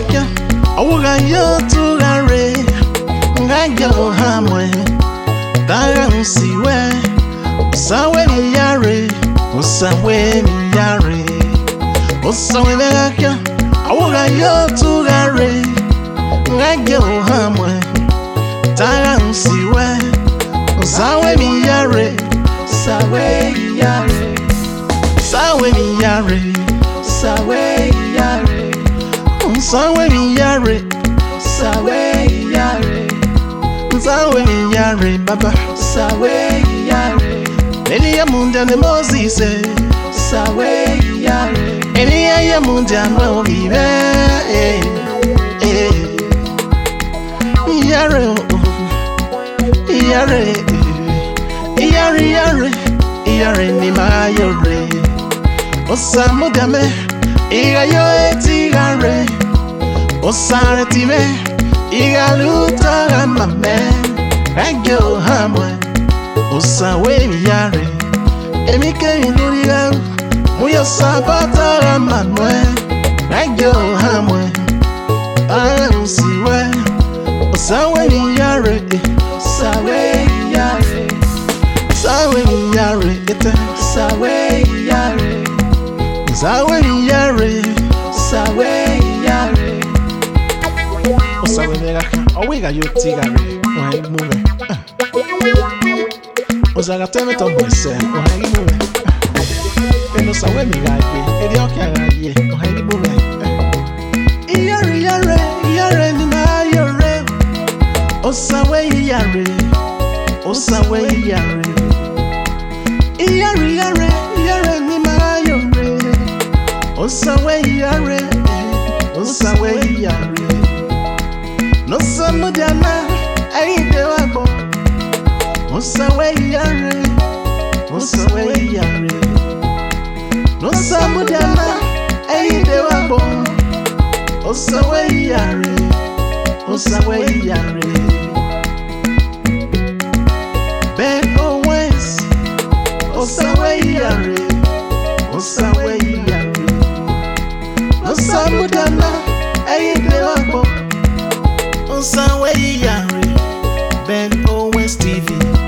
megakya awuga yotu gare ngayo hamwe daga usiwe usawe miyare usawe miyare usawe megakya awuga yotu gare ngayo hamwe daga usiwe usawe miyare usawe miyare usawe miyare usawe miyare usawe miyare usawe miyare usawe miyare baba usawe miyare Elia mundiane Moses usawe miyare Elia mundiane ovive Yare yare yare yare yare ni mayore Osamudame igayo etigare Osare time igaluta gamame Agyo hamwe Osawe miyare Emike induriga Muyo sabata gamanwe Agyo hamwe Ansiwe Osawe miyare Osawe miyare Osawe miyare Osawe miyare Osawe miyare Osawe miyare Osawe megaka owiga yotigare ohayi mume Osaga teme tomwese ohayi mume Eno sawe migaye eri okagaye ohayi mume Iyare yare yare ni mayore Osawe yare Osawe yare Iyare yare yare ni mayore Osawe yare Osawe yare No samudana aide wabo Osawe yare Osawe yare No samudana aide wabo Osawe yare Osawe yare Ben always Osawe yare Osawe yare No samudana aide wabo Osawe yare Ben always TV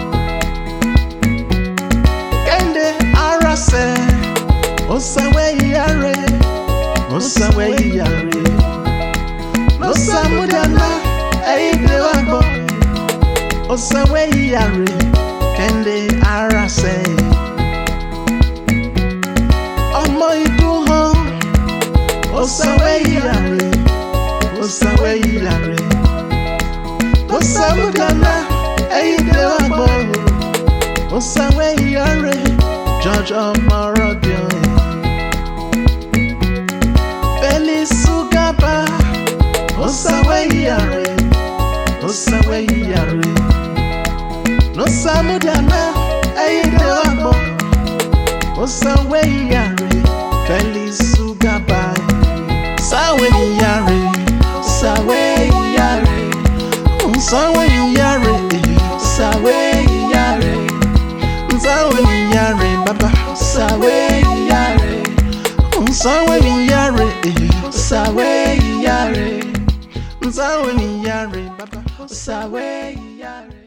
Kende arase Osawe yare Osawe yare No samudana aide wabo Osawe yare Kende arase Omo iduho Osawe yare Osawe yare Osamudana aide wabo Osawe yare George Omorodio Felice Sugaba Osawe yare Osawe yare No samudana aide wabo Osawe yare Felice Sugaba Sawe yare Sawe yare Sawe yare Sawe yare Sawe yare baba Sawe yare Sawe yare Sawe yare Sawe yare baba Sawe yare